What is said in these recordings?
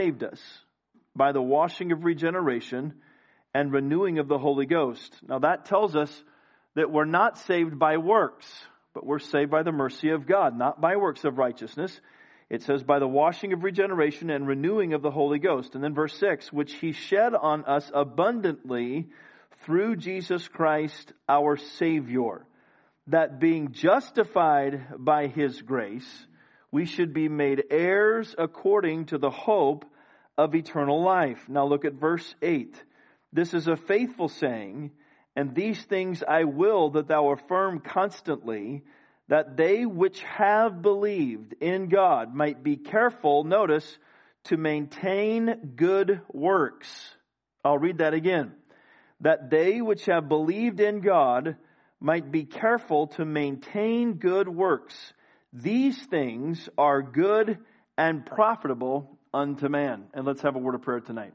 saved us by the washing of regeneration and renewing of the Holy Ghost. Now that tells us that we're not saved by works, but we're saved by the mercy of God, not by works of righteousness. It says by the washing of regeneration and renewing of the Holy Ghost. And then verse 6, which He shed on us abundantly through Jesus Christ our Savior, that being justified by His grace, we should be made heirs according to the hope of eternal life. Now look at verse 8. This is a faithful saying, and these things I will that thou affirm constantly, that they which have believed in God might be careful, notice, to maintain good works. I'll read that again. That they which have believed in God might be careful to maintain good works. These things are good and profitable unto man. And let's have a word of prayer tonight.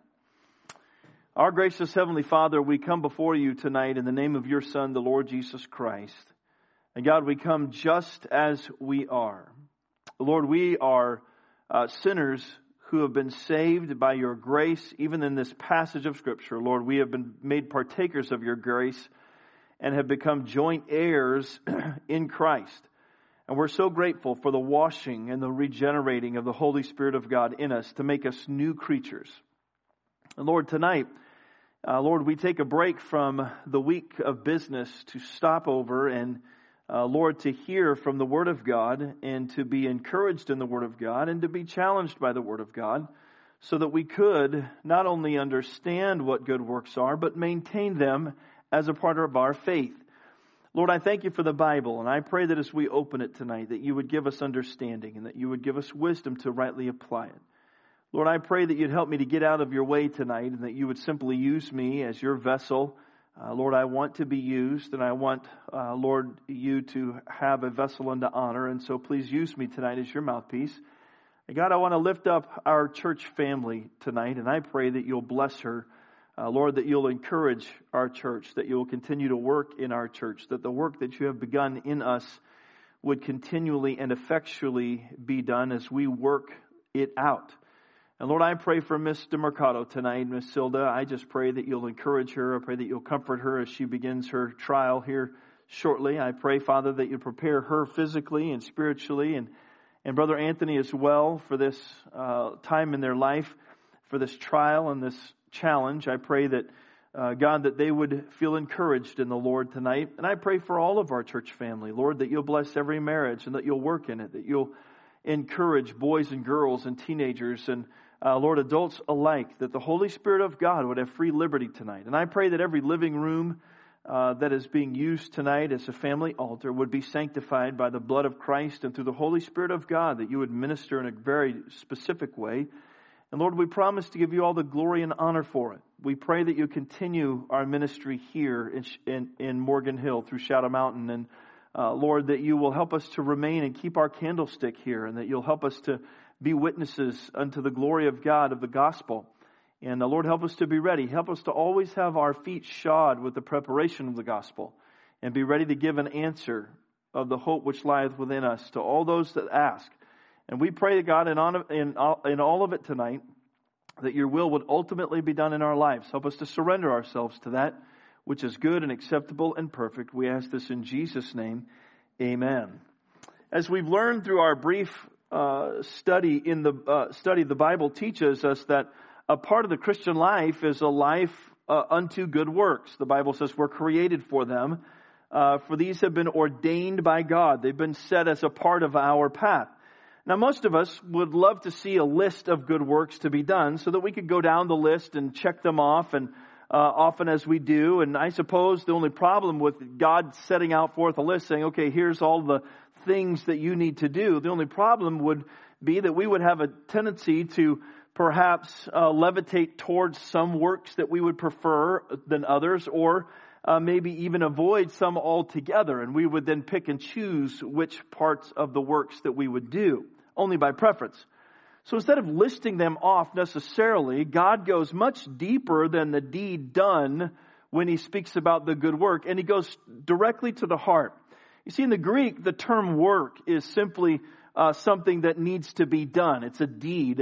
Our gracious Heavenly Father, we come before you tonight in the name of your Son, the Lord Jesus Christ. And God, we come just as we are. Lord, we are sinners who have been saved by your grace, even in this passage of Scripture. Lord, we have been made partakers of your grace and have become joint heirs in Christ. And we're so grateful for the washing and the regenerating of the Holy Spirit of God in us to make us new creatures. And Lord, tonight, Lord, we take a break from the week of business to stop over and, Lord, to hear from the Word of God and to be encouraged in the Word of God and to be challenged by the Word of God so that we could not only understand what good works are, but maintain them as a part of our faith. Lord, I thank you for the Bible, and I pray that as we open it tonight, that you would give us understanding and that you would give us wisdom to rightly apply it. Lord, I pray that you'd help me to get out of your way tonight and that you would simply use me as your vessel. Lord, I want to be used, and I want, Lord, you to have a vessel unto honor, and so please use me tonight as your mouthpiece. And God, I want to lift up our church family tonight, and I pray that you'll bless her. Lord, that you'll encourage our church, that you'll continue to work in our church, that the work that you have begun in us would continually and effectually be done as we work it out. And Lord, I pray for Miss DeMercado tonight, Miss Silda. I just pray that you'll encourage her. I pray that you'll comfort her as she begins her trial here shortly. I pray, Father, that you prepare her physically and spiritually, and Brother Anthony as well for this time in their life, for this trial and this challenge. I pray that, God, that they would feel encouraged in the Lord tonight. And I pray for all of our church family, Lord, that you'll bless every marriage and that you'll work in it, that you'll encourage boys and girls and teenagers and, Lord, adults alike, that the Holy Spirit of God would have free liberty tonight. And I pray that every living room that is being used tonight as a family altar would be sanctified by the blood of Christ and through the Holy Spirit of God, that you would minister in a very specific way. And Lord, we promise to give you all the glory and honor for it. We pray that you continue our ministry here in Morgan Hill through Shadow Mountain. And Lord, that you will help us to remain and keep our candlestick here, and that you'll help us to be witnesses unto the glory of God, of the gospel. And Lord, help us to be ready. Help us to always have our feet shod with the preparation of the gospel and be ready to give an answer of the hope which lieth within us to all those that ask. And we pray to God in all of it tonight that your will would ultimately be done in our lives. Help us to surrender ourselves to that which is good and acceptable and perfect. We ask this in Jesus' name. Amen. As we've learned through our brief study the Bible teaches us that a part of the Christian life is a life unto good works. The Bible says we're created for them. For these have been ordained by God. They've been set as a part of our path. Now, most of us would love to see a list of good works to be done so that we could go down the list and check them off, and often as we do. And I suppose the only problem with God setting out forth a list saying, okay, here's all the things that you need to do. The only problem would be that we would have a tendency to perhaps levitate towards some works that we would prefer than others, or maybe even avoid some altogether. And we would then pick and choose which parts of the works that we would do, only by preference. So instead of listing them off necessarily, God goes much deeper than the deed done when he speaks about the good work, and he goes directly to the heart. You see, in the Greek, the term work is simply something that needs to be done. It's a deed.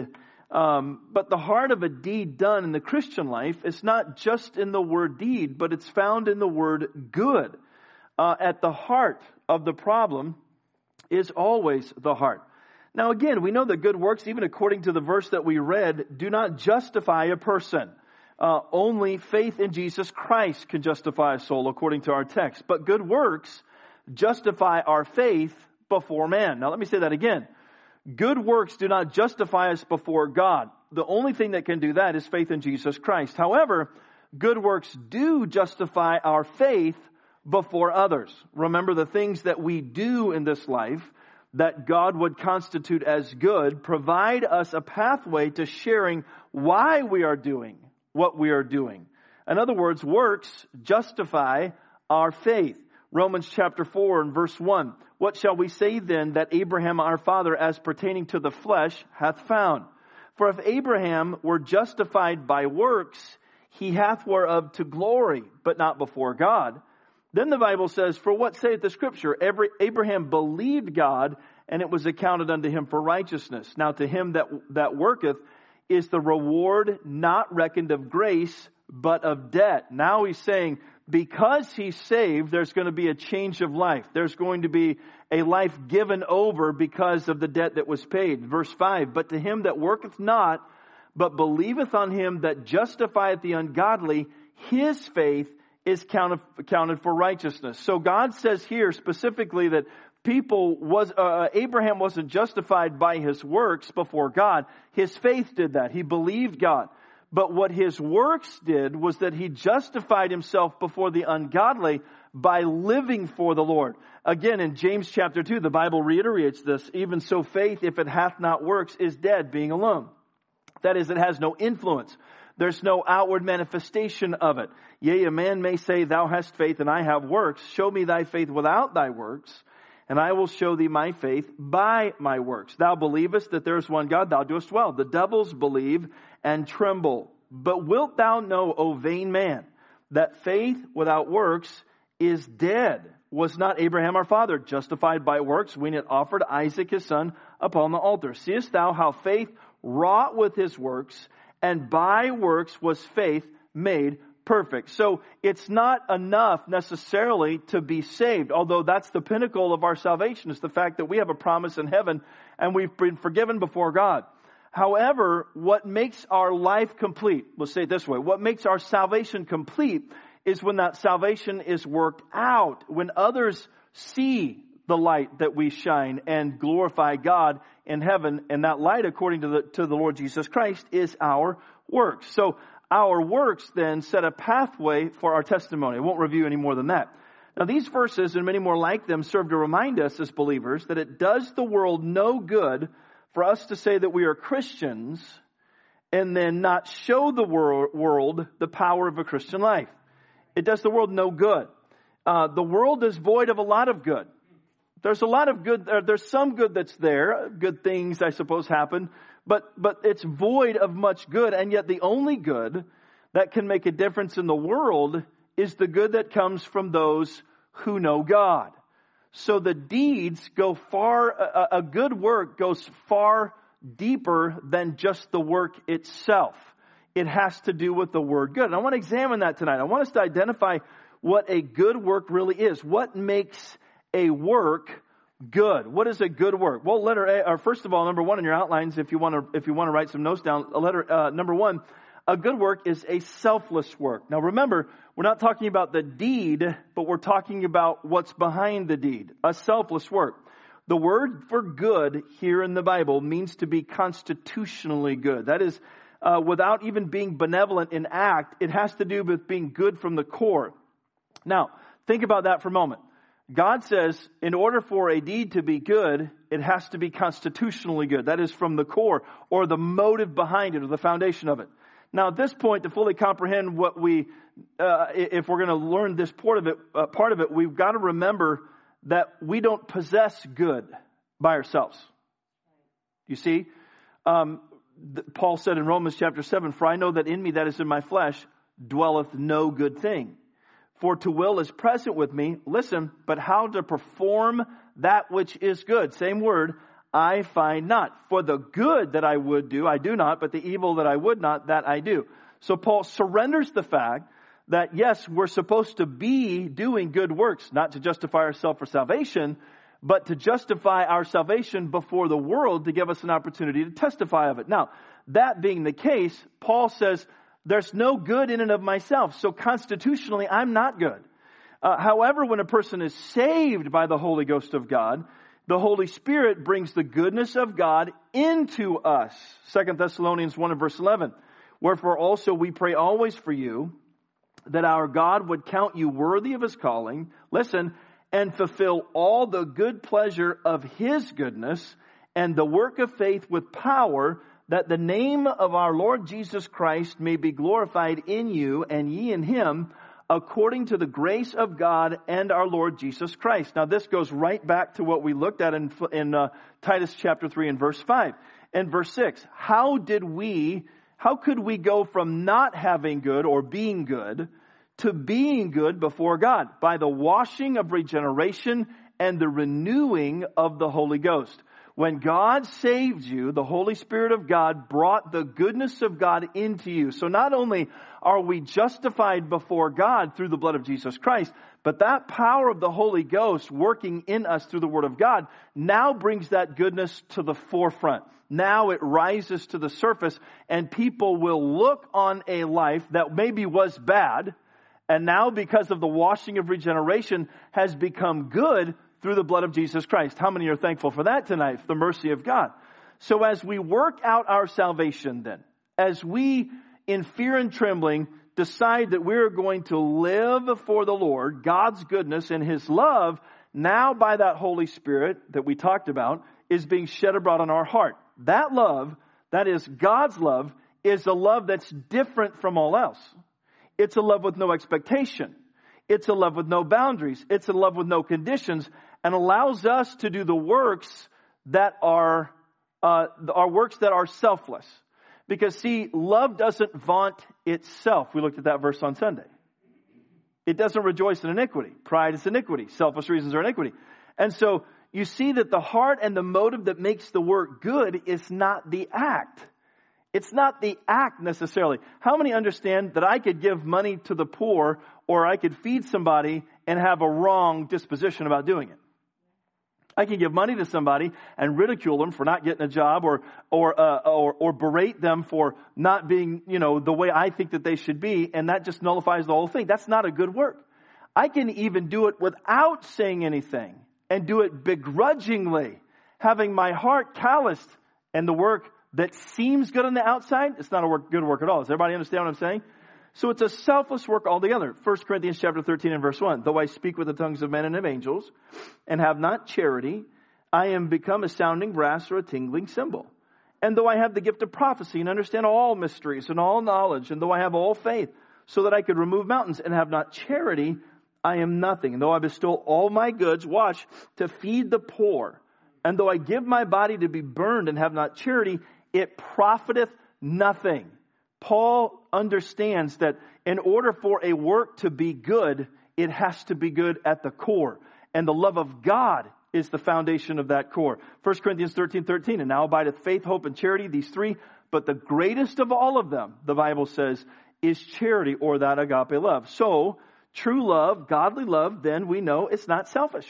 But the heart of a deed done in the Christian life is not just in the word deed, but it's found in the word good. At the heart of the problem is always the heart. Now again, we know that good works, even according to the verse that we read, do not justify a person. Only faith in Jesus Christ can justify a soul, according to our text. But good works justify our faith before man. Now let me say that again. Good works do not justify us before God. The only thing that can do that is faith in Jesus Christ. However, good works do justify our faith before others. Remember, the things that we do in this life that God would constitute as good provide us a pathway to sharing why we are doing what we are doing. In other words, works justify our faith. Romans chapter 4 and verse 1. What shall we say then that Abraham our father as pertaining to the flesh hath found? For if Abraham were justified by works, he hath whereof to glory, but not before God. Then the Bible says, for what saith the Scripture? Abraham believed God, and it was accounted unto him for righteousness. Now to him that worketh is the reward not reckoned of grace, but of debt. Now he's saying, because he's saved, there's going to be a change of life. There's going to be a life given over because of the debt that was paid. Verse 5, but to him that worketh not, but believeth on him that justifieth the ungodly, his faith is counted for righteousness. So God says here specifically that Abraham wasn't justified by his works before God. His faith did that. He believed God. But what his works did was that he justified himself before the ungodly by living for the Lord. Again, in James chapter 2, the Bible reiterates this. Even so faith, if it hath not works, is dead, being alone. That is, it has no influence. There's no outward manifestation of it. Yea, a man may say, thou hast faith and I have works. Show me thy faith without thy works, and I will show thee my faith by my works. Thou believest that there is one God, thou doest well. The devils believe and tremble. But wilt thou know, O vain man, that faith without works is dead? Was not Abraham our father justified by works when it offered Isaac his son upon the altar? Seest thou how faith wrought with his works, and by works was faith made perfect? So it's not enough necessarily to be saved, although that's the pinnacle of our salvation, is the fact that we have a promise in heaven and we've been forgiven before God. However, what makes our life complete, let's say it this way, what makes our salvation complete is when that salvation is worked out, when others see the light that we shine and glorify God in heaven. And that light, according to the Lord Jesus Christ, is our works. So our works then set a pathway for our testimony. I won't review any more than that. Now these verses and many more like them serve to remind us as believers that it does the world no good for us to say that we are Christians and then not show the world the power of a Christian life. It does the world no good. The world is void of a lot of good. There's a lot of good. There's some good that's there. Good things, I suppose, happen. But it's void of much good. And yet the only good that can make a difference in the world is the good that comes from those who know God. So the deeds go far, a good work goes far deeper than just the work itself. It has to do with the word good. And I want to examine that tonight. I want us to identify what a good work really is. What makes a work good? What is a good work? Well, letter A, or first of all, number one in your outlines, if you want to write some notes down, number one, a good work is a selfless work. Now remember, we're not talking about the deed, but we're talking about what's behind the deed. A selfless work. The word for good here in the Bible means to be constitutionally good. That is, without even being benevolent in act, it has to do with being good from the core. Now, think about that for a moment. God says, in order for a deed to be good, it has to be constitutionally good. That is from the core, or the motive behind it, or the foundation of it. Now, at this point, to fully comprehend what if we're going to learn this part of it, we've got to remember that we don't possess good by ourselves. You see, Paul said in Romans chapter 7, for I know that in me, that is in my flesh, dwelleth no good thing. For to will is present with me, listen, but how to perform that which is good. Same word, I find not. For the good that I would do, I do not, but the evil that I would not, that I do. So Paul surrenders the fact that yes, we're supposed to be doing good works, not to justify ourselves for salvation, but to justify our salvation before the world to give us an opportunity to testify of it. Now, that being the case, Paul says, there's no good in and of myself. So constitutionally, I'm not good. However, when a person is saved by the Holy Ghost of God, the Holy Spirit brings the goodness of God into us. 2 Thessalonians 1 and verse 11. Wherefore also we pray always for you, that our God would count you worthy of His calling, listen, and fulfill all the good pleasure of His goodness and the work of faith with power, that the name of our Lord Jesus Christ may be glorified in you and ye in Him, according to the grace of God and our Lord Jesus Christ. Now this goes right back to what we looked at in Titus chapter 3 and verse 5 and verse 6. How could we go from not having good or being good to being good before God? By the washing of regeneration and the renewing of the Holy Ghost. When God saved you, the Holy Spirit of God brought the goodness of God into you. So not only are we justified before God through the blood of Jesus Christ, but that power of the Holy Ghost working in us through the Word of God now brings that goodness to the forefront. Now it rises to the surface, and people will look on a life that maybe was bad, and now because of the washing of regeneration has become good through the blood of Jesus Christ. How many are thankful for that tonight, for the mercy of God? So as we work out our salvation then, as we in fear and trembling decide that we're going to live for the Lord, God's goodness and His love, now by that Holy Spirit that we talked about, is being shed abroad on our heart. That love, that is God's love, is a love that's different from all else. It's a love with no expectation. It's a love with no boundaries. It's a love with no conditions, and allows us to do the works that are works that are selfless. Because see, love doesn't vaunt itself. We looked at that verse on Sunday. It doesn't rejoice in iniquity. Pride is iniquity. Selfish reasons are iniquity. And so you see that the heart and the motive that makes the work good is not the act. It's not the act necessarily. How many understand that I could give money to the poor, or I could feed somebody and have a wrong disposition about doing it? I can give money to somebody and ridicule them for not getting a job, or berate them for not being, the way I think that they should be, and that just nullifies the whole thing. That's not a good work. I can even do it without saying anything and do it begrudgingly, having my heart calloused, and the work that seems good on the outside, it's not a good work at all. Does everybody understand what I'm saying? So it's a selfless work altogether. 1 Corinthians chapter 13 and verse 1. Though I speak with the tongues of men and of angels, and have not charity, I am become a sounding brass or a tingling cymbal. And though I have the gift of prophecy and understand all mysteries and all knowledge, and though I have all faith, so that I could remove mountains, and have not charity, I am nothing. And though I bestow all my goods, watch, to feed the poor, and though I give my body to be burned and have not charity, it profiteth nothing. Paul understands that in order for a work to be good, it has to be good at the core. And the love of God is the foundation of that core. 1 Corinthians 13:13, and now abideth faith, hope, and charity, these three. But the greatest of all of them, the Bible says, is charity, or that agape love. So, true love, godly love, then we know it's not selfish.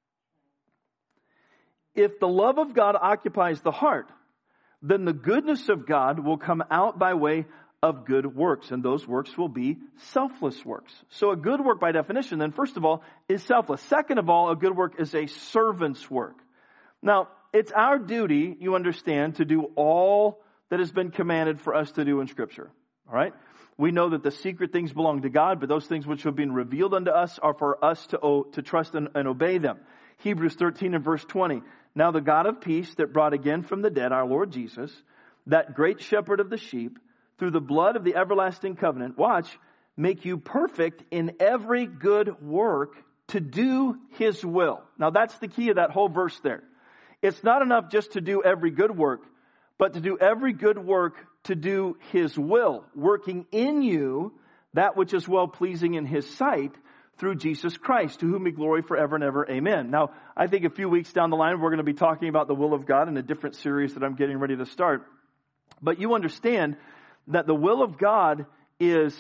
If the love of God occupies the heart, then the goodness of God will come out by way of good works, and those works will be selfless works. So a good work by definition, then, first of all, is selfless. Second of all, a good work is a servant's work. Now, it's our duty, you understand, to do all that has been commanded for us to do in Scripture. All right? We know that the secret things belong to God, but those things which have been revealed unto us are for us to trust and obey them. Hebrews 13 and verse 20. Now the God of peace that brought again from the dead our Lord Jesus, that great shepherd of the sheep, through the blood of the everlasting covenant, watch, make you perfect in every good work to do His will. Now that's the key of that whole verse there. It's not enough just to do every good work, but to do every good work to do His will, working in you that which is well-pleasing in His sight, through Jesus Christ, to whom be glory forever and ever. Amen. Now, I think a few weeks down the line, we're going to be talking about the will of God in a different series that I'm getting ready to start. But you understand that the will of God is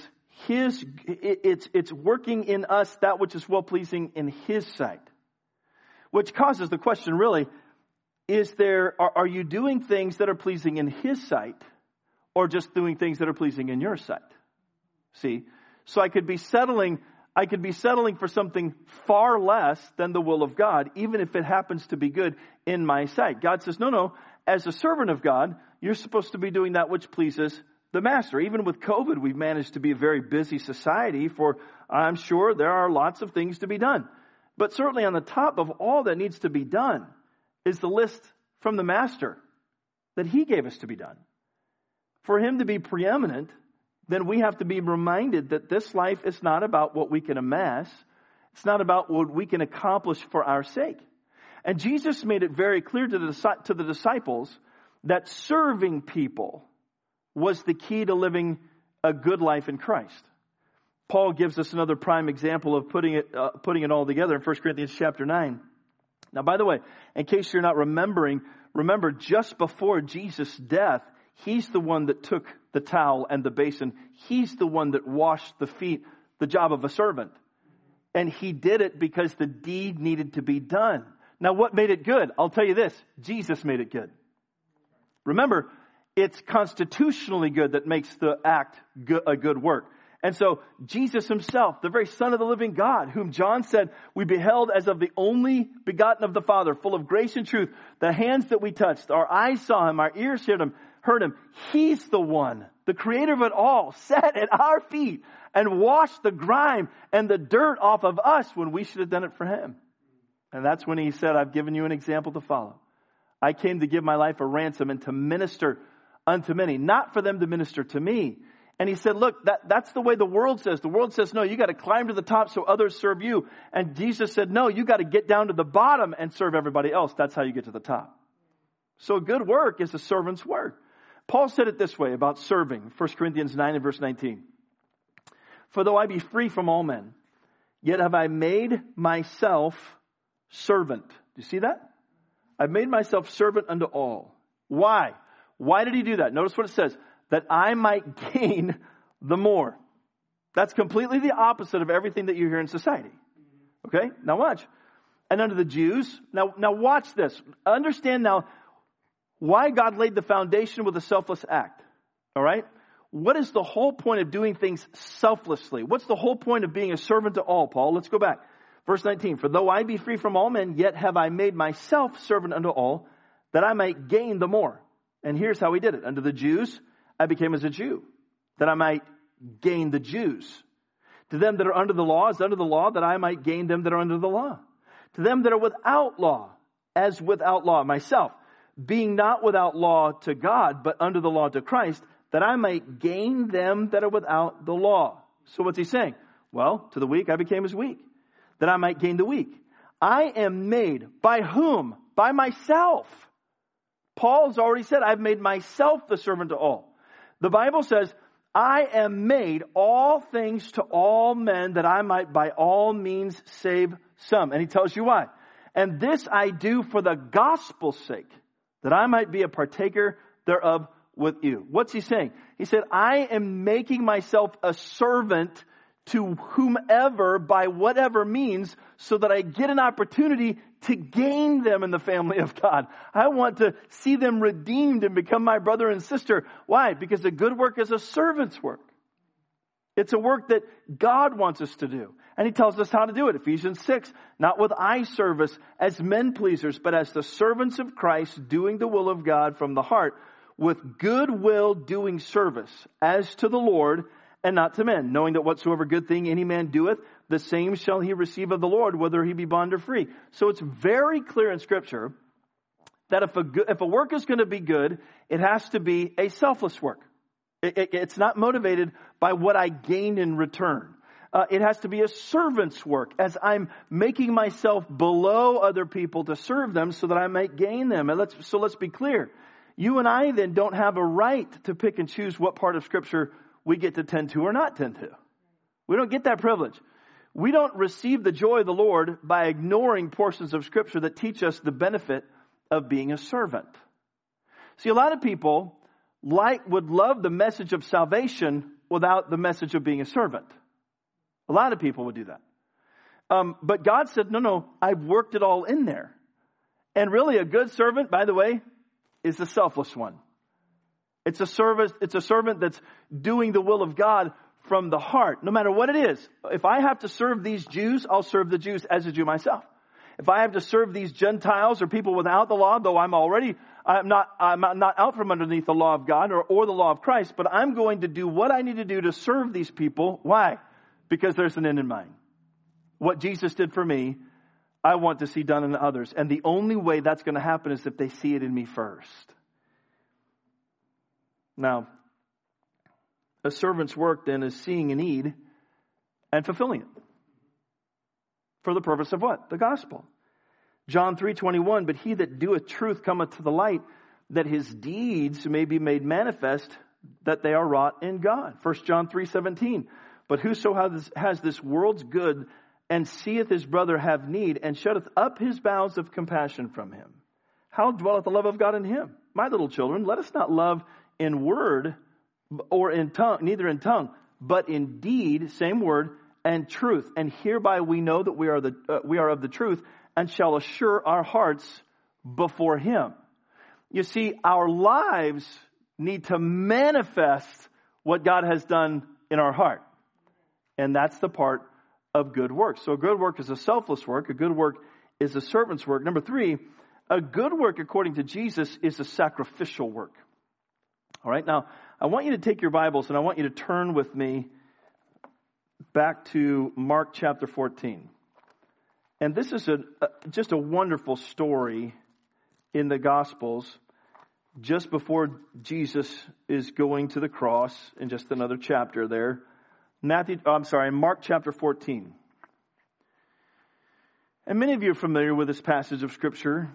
it's working in us that which is well-pleasing in His sight. Which causes the question really, are you doing things that are pleasing in His sight, or just doing things that are pleasing in your sight? See? So I could be settling for something far less than the will of God, even if it happens to be good in my sight. God says, no, as a servant of God, you're supposed to be doing that which pleases the Master. Even with COVID, we've managed to be a very busy society, for I'm sure there are lots of things to be done. But certainly on the top of all that needs to be done is the list from the Master that He gave us to be done. For Him to be preeminent, then we have to be reminded that this life is not about what we can amass. It's not about what we can accomplish for our sake. And Jesus made it very clear to the disciples that serving people was the key to living a good life in Christ. Paul gives us another prime example of putting it all together in 1 Corinthians chapter 9. Now, by the way, in case you're not remembering, remember just before Jesus' death, He's the one that took the towel and the basin. He's the one that washed the feet, the job of a servant. And He did it because the deed needed to be done. Now, what made it good? I'll tell you this. Jesus made it good. Remember, it's constitutionally good that makes the act a good work. And so Jesus Himself, the very Son of the living God, whom John said we beheld as of the only begotten of the Father, full of grace and truth, the hands that we touched, our eyes saw Him, our ears heard Him. He's the one, the creator of it all, sat at our feet and washed the grime and the dirt off of us when we should have done it for Him. And that's when He said, I've given you an example to follow. I came to give my life a ransom and to minister unto many, not for them to minister to me. And He said, look, that's the way the world says. The world says, no, you got to climb to the top so others serve you. And Jesus said, no, you got to get down to the bottom and serve everybody else. That's how you get to the top. So good work is a servant's work. Paul said it this way about serving, 1 Corinthians 9 and verse 19. For though I be free from all men, yet have I made myself servant. Do you see that? I've made myself servant unto all. Why? Why did He do that? Notice what it says. That I might gain the more. That's completely the opposite of everything that you hear in society. Okay? Now watch. And unto the Jews. Now watch this. Understand now why God laid the foundation with a selfless act. All right? What is the whole point of doing things selflessly? What's the whole point of being a servant to all, Paul? Let's go back. Verse 19. For though I be free from all men, yet have I made myself servant unto all, that I might gain the more. And here's how He did it. Unto the Jews, I became as a Jew, that I might gain the Jews. To them that are under the law, as under the law, that I might gain them that are under the law. To them that are without law, as without law myself, being not without law to God, but under the law to Christ, that I might gain them that are without the law. So what's he saying? Well, to the weak I became as weak, that I might gain the weak. I am made by whom? By myself. Paul's already said, I've made myself the servant to all. The Bible says, I am made all things to all men that I might by all means save some. And he tells you why. And this I do for the gospel's sake, that I might be a partaker thereof with you. What's he saying? He said, I am making myself a servant to whomever by whatever means so that I get an opportunity to gain them in the family of God. I want to see them redeemed and become my brother and sister. Why? Because a good work is a servant's work. It's a work that God wants us to do. And He tells us how to do it. Ephesians 6, not with eye service as men pleasers, but as the servants of Christ, doing the will of God from the heart, with good will doing service as to the Lord and not to men, knowing that whatsoever good thing any man doeth, the same shall he receive of the Lord, whether he be bond or free. So it's very clear in Scripture that if a work is going to be good, it has to be a selfless work. It's not motivated by what I gain in return. It has to be a servant's work, as I'm making myself below other people to serve them so that I might gain them. And let's be clear. You and I then don't have a right to pick and choose what part of Scripture we get to tend to or not tend to. We don't get that privilege. We don't receive the joy of the Lord by ignoring portions of Scripture that teach us the benefit of being a servant. See, a lot of people would love the message of salvation without the message of being a servant. A lot of people would do that. But God said, no, I've worked it all in there. And really a good servant, by the way, is a selfless one. It's a servant that's doing the will of God from the heart, no matter what it is. If I have to serve these Jews, I'll serve the Jews as a Jew myself. If I have to serve these Gentiles or people without the law, though I'm not out from underneath the law of God or the law of Christ, but I'm going to do what I need to do to serve these people. Why? Because there's an end in mind. What Jesus did for me, I want to see done in others. And the only way that's going to happen is if they see it in me first. Now, a servant's work then is seeing a need and fulfilling it. For the purpose of what? The gospel. John 3:21, but he that doeth truth cometh to the light, that his deeds may be made manifest, that they are wrought in God. 1 John 3:17, but whoso has this world's good, and seeth his brother have need, and shutteth up his bowels of compassion from him, how dwelleth the love of God in him? My little children, let us not love in word or in tongue, neither in tongue, but in deed, same word, and truth. And hereby we know that we are of the truth, and shall assure our hearts before him. You see, our lives need to manifest what God has done in our heart. And that's the part of good work. So a good work is a selfless work. A good work is a servant's work. Number 3, a good work according to Jesus is a sacrificial work. All right, now I want you to take your Bibles and I want you to turn with me back to Mark chapter 14. And this is just a wonderful story in the Gospels just before Jesus is going to the cross, in just another chapter there. Mark chapter 14. And many of you are familiar with this passage of Scripture.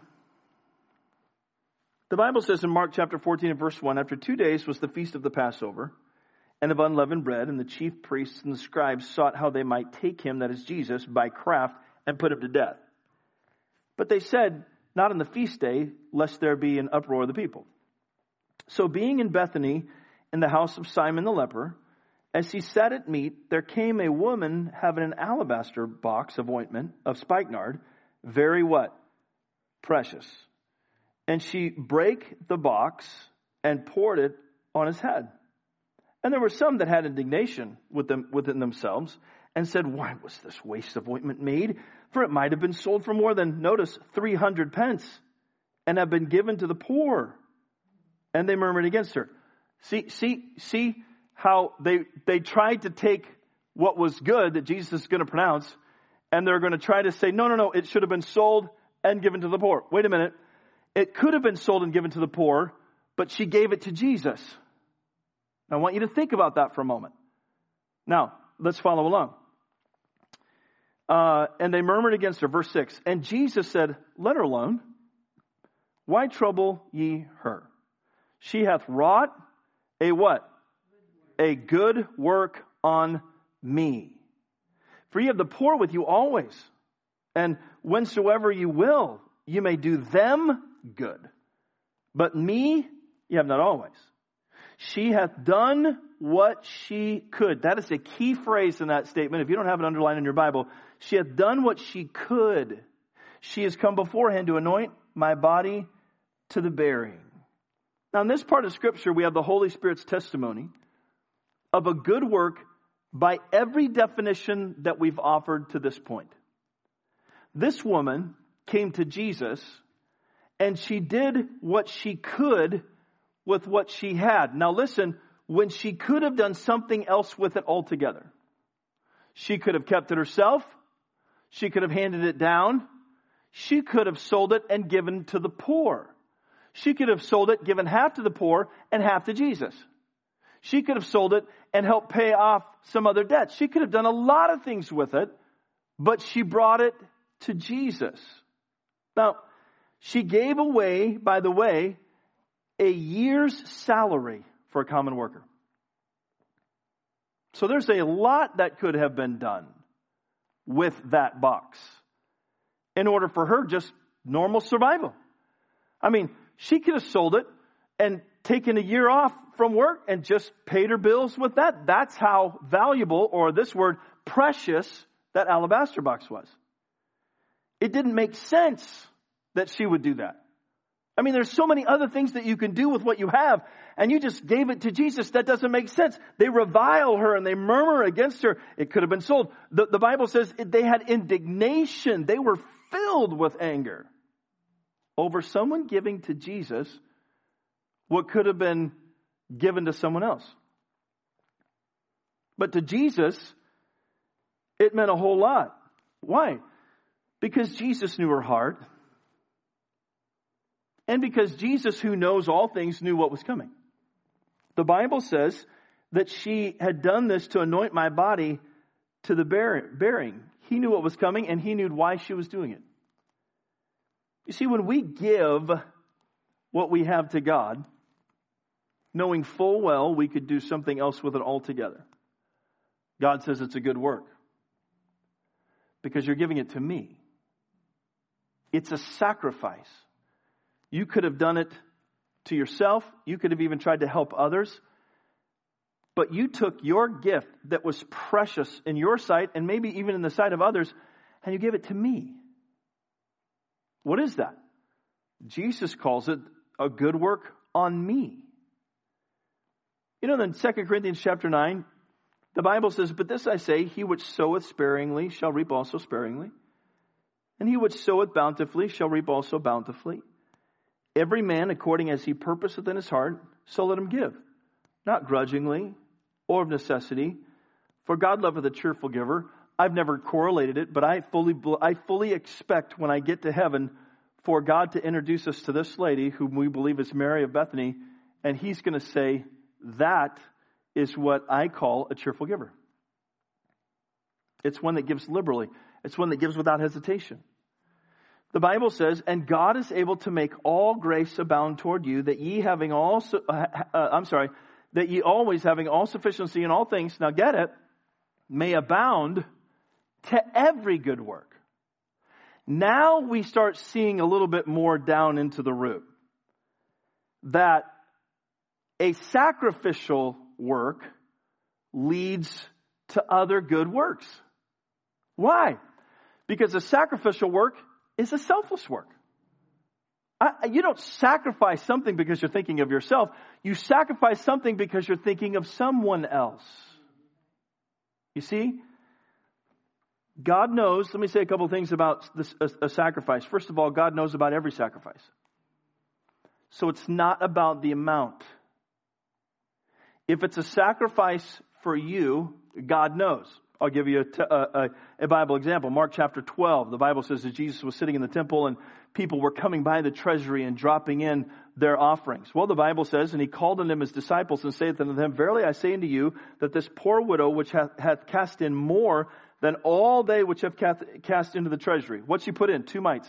The Bible says in Mark chapter 14 and verse 1, after 2 days was the feast of the Passover and of unleavened bread, and the chief priests and the scribes sought how they might take him, that is Jesus, by craft, and put him to death. But they said, not on the feast day, lest there be an uproar of the people. So being in Bethany, in the house of Simon the leper, as he sat at meat, there came a woman having an alabaster box of ointment of spikenard, very what? Precious. And she brake the box and poured it on his head. And there were some that had indignation within themselves, and said, why was this waste of ointment made? For it might have been sold for more than, notice, 300 pence, and have been given to the poor. And they murmured against her. See how they tried to take what was good that Jesus is going to pronounce, and they're going to try to say, no, it should have been sold and given to the poor. Wait a minute. It could have been sold and given to the poor, but she gave it to Jesus. I want you to think about that for a moment. Now, let's follow along. And they murmured against her. Verse 6. And Jesus said, let her alone. Why trouble ye her? She hath wrought a what? A good work on me. For ye have the poor with you always. And whensoever you will, you may do them good. But me, you have not always. She hath done what she could. That is a key phrase in that statement. If you don't have it underlined in your Bible, she hath done what she could. She has come beforehand to anoint my body to the burying. Now, in this part of Scripture, we have the Holy Spirit's testimony of a good work by every definition that we've offered to this point. This woman came to Jesus, and she did what she could with what she had. Now listen, when she could have done something else with it altogether. She could have kept it herself. She could have handed it down. She could have sold it and given to the poor. She could have sold it, given half to the poor and half to Jesus. She could have sold it and helped pay off some other debts. She could have done a lot of things with it, but she brought it to Jesus. Now, she gave away, by the way, a year's salary for a common worker. So there's a lot that could have been done. with that box in order for her just normal survival. I mean, she could have sold it and taken a year off from work and just paid her bills with that. That's how valuable, or this word, precious, that alabaster box was. It didn't make sense that she would do that. I mean, there's so many other things that you can do with what you have, and you just gave it to Jesus. That doesn't make sense. They revile her and they murmur against her. It could have been sold. The Bible says they had indignation. They were filled with anger over someone giving to Jesus what could have been given to someone else. But to Jesus, it meant a whole lot. Why? Because Jesus knew her heart. And because Jesus, who knows all things, knew what was coming. The Bible says that she had done this to anoint my body to the burying. He knew what was coming, and he knew why she was doing it. You see, when we give what we have to God, knowing full well we could do something else with it altogether, God says it's a good work. Because you're giving it to me. It's a sacrifice. You could have done it to yourself. You could have even tried to help others. But you took your gift that was precious in your sight and maybe even in the sight of others, and you gave it to me. What is that? Jesus calls it a good work on me. You know, in 2 Corinthians chapter 9, the Bible says, "But this I say, he which soweth sparingly shall reap also sparingly. And he which soweth bountifully shall reap also bountifully. Every man according as he purposeth in his heart, so let him give, not grudgingly or of necessity, for God loveth a cheerful giver." I've never correlated it, but I fully expect when I get to heaven for God to introduce us to this lady whom we believe is Mary of Bethany, and he's going to say, that is what I call a cheerful giver. It's one that gives liberally. It's one that gives without hesitation. The Bible says, "And God is able to make all grace abound toward you, that ye always having all sufficiency in all things," now get it, "may abound to every good work." Now we start seeing a little bit more down into the root. That a sacrificial work leads to other good works. Why? Because a sacrificial work is a selfless work. You don't sacrifice something because you're thinking of yourself. You sacrifice something because you're thinking of someone else. You see? God knows, let me say a couple things about this, a sacrifice. First of all, God knows about every sacrifice. So it's not about the amount. If it's a sacrifice for you, God knows. I'll give you a Bible example. Mark chapter 12. The Bible says that Jesus was sitting in the temple and people were coming by the treasury and dropping in their offerings. Well, the Bible says, "And he called unto him his disciples and saith unto them, Verily I say unto you, that this poor widow which hath cast in more than all they which have cast into the treasury." What's she put in? 2 mites.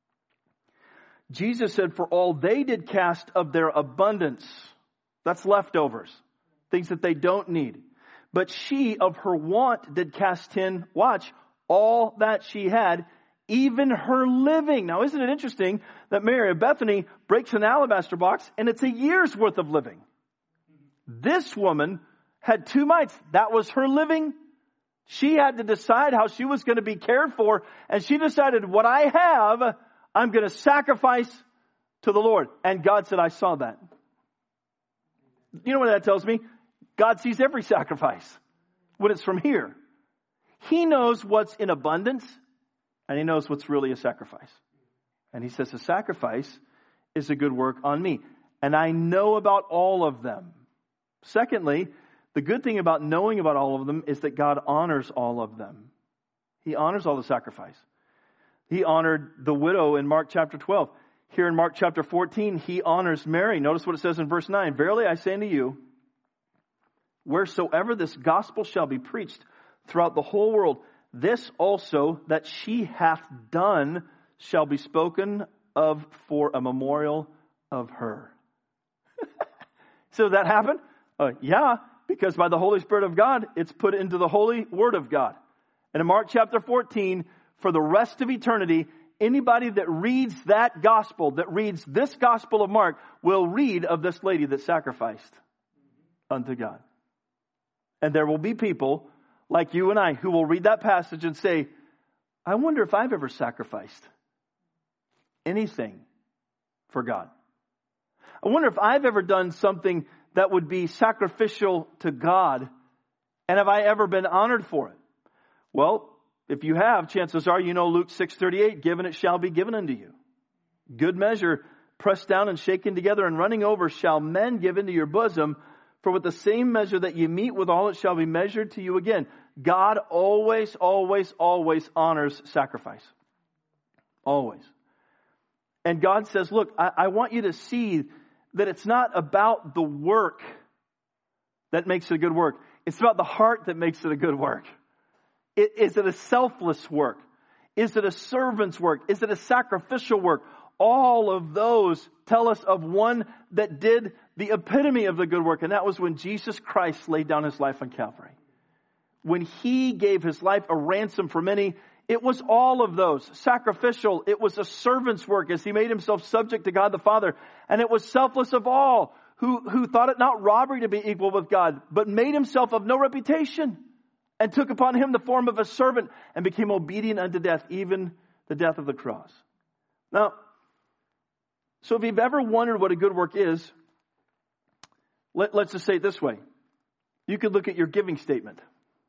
Jesus said, "For all they did cast of their abundance," that's leftovers, things that they don't need. "But she of her want did cast in," watch, "all that she had, even her living." Now, isn't it interesting that Mary of Bethany breaks an alabaster box and it's a year's worth of living? This woman had 2 mites. That was her living. She had to decide how she was going to be cared for, and she decided, what I have, I'm going to sacrifice to the Lord. And God said, "I saw that." You know what that tells me? God sees every sacrifice when it's from here. He knows what's in abundance, and he knows what's really a sacrifice. And he says, a sacrifice is a good work on me. And I know about all of them. Secondly, the good thing about knowing about all of them is that God honors all of them. He honors all the sacrifice. He honored the widow in Mark chapter 12. Here in Mark chapter 14, he honors Mary. Notice what it says in verse 9. "Verily I say unto you, wheresoever this gospel shall be preached throughout the whole world, this also that she hath done shall be spoken of for a memorial of her." So that happened? Yeah, because by the Holy Spirit of God, it's put into the Holy Word of God. And in Mark chapter 14, for the rest of eternity, anybody that reads that gospel, that reads this gospel of Mark, will read of this lady that sacrificed unto God. And there will be people like you and I who will read that passage and say, I wonder if I've ever sacrificed anything for God. I wonder if I've ever done something that would be sacrificial to God, and have I ever been honored for it? Well, if you have, chances are you know Luke 6:38, given it shall be given unto you. Good measure, pressed down and shaken together and running over, shall men give into your bosom. For with the same measure that you meet withal, it shall be measured to you again. God always, always, always honors sacrifice. Always. And God says, look, I want you to see that it's not about the work that makes it a good work. It's about the heart that makes it a good work. Is it a selfless work? Is it a servant's work? Is it a sacrificial work? All of those tell us of one that did the epitome of the good work, and that was when Jesus Christ laid down his life on Calvary. When he gave his life a ransom for many, it was all of those. Sacrificial, it was a servant's work as he made himself subject to God the Father. And it was selfless of all who thought it not robbery to be equal with God, but made himself of no reputation and took upon him the form of a servant and became obedient unto death, even the death of the cross. Now, so if you've ever wondered what a good work is, let's just say it this way. You could look at your giving statement.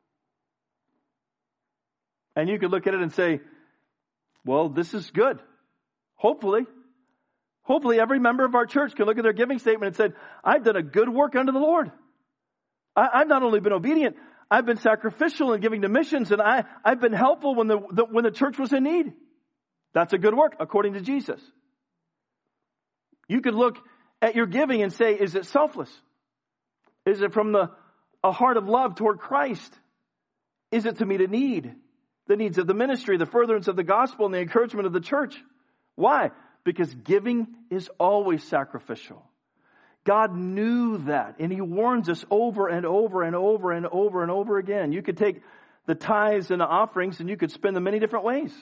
And you could look at it and say, well, this is good. Hopefully every member of our church can look at their giving statement and say, I've done a good work unto the Lord. I've not only been obedient, I've been sacrificial in giving to missions, and I've been helpful when the church was in need. That's a good work, according to Jesus. You could look at your giving and say, is it selfless? Is it from a heart of love toward Christ? Is it to meet a need? The needs of the ministry, the furtherance of the gospel, and the encouragement of the church. Why? Because giving is always sacrificial. God knew that, and he warns us over and over and over and over and over again. You could take the tithes and the offerings and you could spend them many different ways.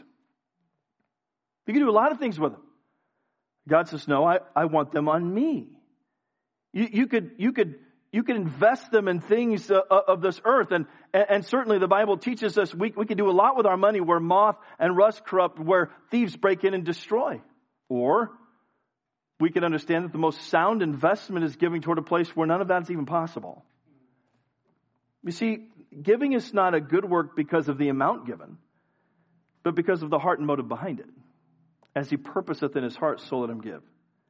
You could do a lot of things with them. God says, no, I want them on me. You could invest them in things of this earth. And certainly the Bible teaches us we can do a lot with our money where moth and rust corrupt, where thieves break in and destroy. Or we can understand that the most sound investment is giving toward a place where none of that's even possible. You see, giving is not a good work because of the amount given, but because of the heart and motive behind it. As he purposeth in his heart, so let him give.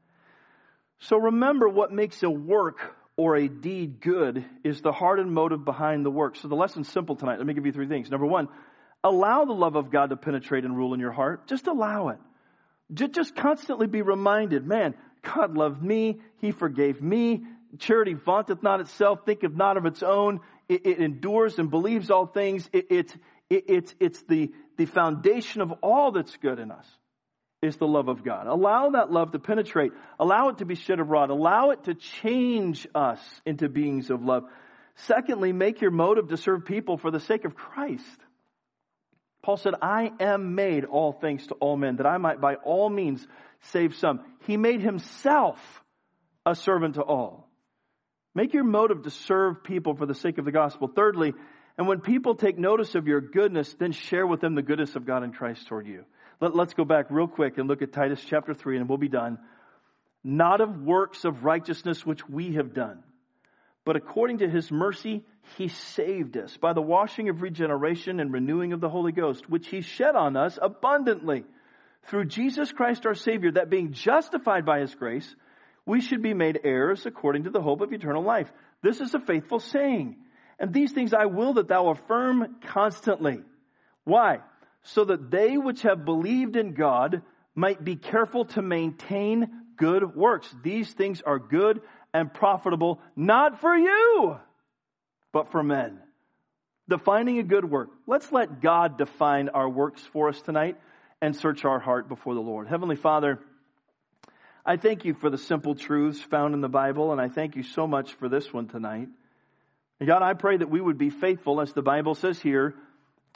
So remember, what makes a work or a deed good is the heart and motive behind the work. So the lesson's simple tonight. Let me give you 3 things. Number 1, allow the love of God to penetrate and rule in your heart. Just allow it. Just constantly be reminded, man, God loved me. He forgave me. Charity vaunteth not itself, thinketh not of its own. It endures and believes all things. It's the foundation of all that's good in us. Is the love of God. Allow that love to penetrate. Allow it to be shed abroad. Allow it to change us into beings of love. Secondly, make your motive to serve people for the sake of Christ. Paul said, I am made all things to all men, that I might by all means save some. He made himself a servant to all. Make your motive to serve people for the sake of the gospel. Thirdly, and when people take notice of your goodness, then share with them the goodness of God in Christ toward you. Let's go back real quick and look at Titus chapter 3 and we'll be done. Not of works of righteousness which we have done, but according to his mercy, he saved us by the washing of regeneration and renewing of the Holy Ghost, which he shed on us abundantly through Jesus Christ our Savior, that being justified by his grace, we should be made heirs according to the hope of eternal life. This is a faithful saying. And these things I will that thou affirm constantly. Why? So that they which have believed in God might be careful to maintain good works. These things are good and profitable, not for you, but for men. Defining a good work. Let's let God define our works for us tonight and search our heart before the Lord. Heavenly Father, I thank you for the simple truths found in the Bible, and I thank you so much for this one tonight. And God, I pray that we would be faithful, as the Bible says here,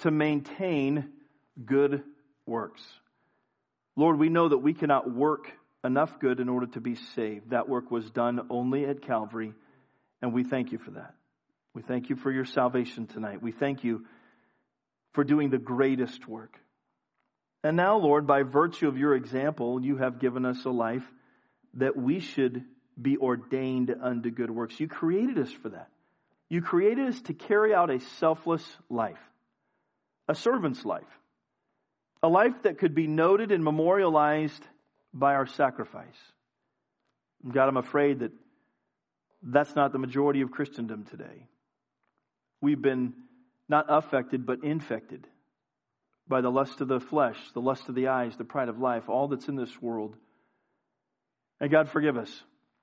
to maintain good works. Lord, we know that we cannot work enough good in order to be saved. That work was done only at Calvary, and we thank you for that. We thank you for your salvation tonight. We thank you for doing the greatest work. And now, Lord, by virtue of your example, you have given us a life that we should be ordained unto good works. You created us for that. You created us to carry out a selfless life, a servant's life, a life that could be noted and memorialized by our sacrifice. God, I'm afraid that that's not the majority of Christendom today. We've been not affected, but infected by the lust of the flesh, the lust of the eyes, the pride of life, all that's in this world. And God, forgive us.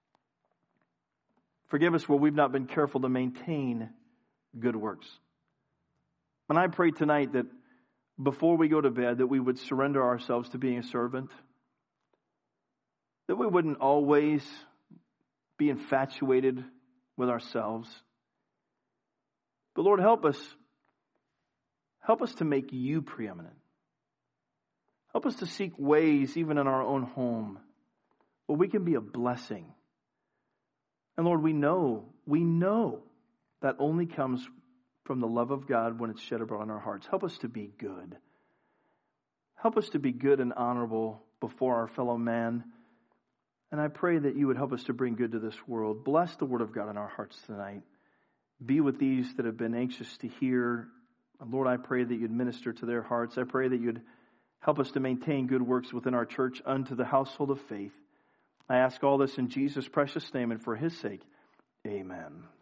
Forgive us where we've not been careful to maintain good works. And I pray tonight that before we go to bed, that we would surrender ourselves to being a servant. That we wouldn't always be infatuated with ourselves. But Lord, help us. Help us to make you preeminent. Help us to seek ways, even in our own home, where we can be a blessing. And Lord, we know that only comes from the love of God when it's shed abroad in our hearts. Help us to be good. Help us to be good and honorable before our fellow man. And I pray that you would help us to bring good to this world. Bless the word of God in our hearts tonight. Be with these that have been anxious to hear. Lord, I pray that you'd minister to their hearts. I pray that you'd help us to maintain good works within our church unto the household of faith. I ask all this in Jesus' precious name and for his sake. Amen.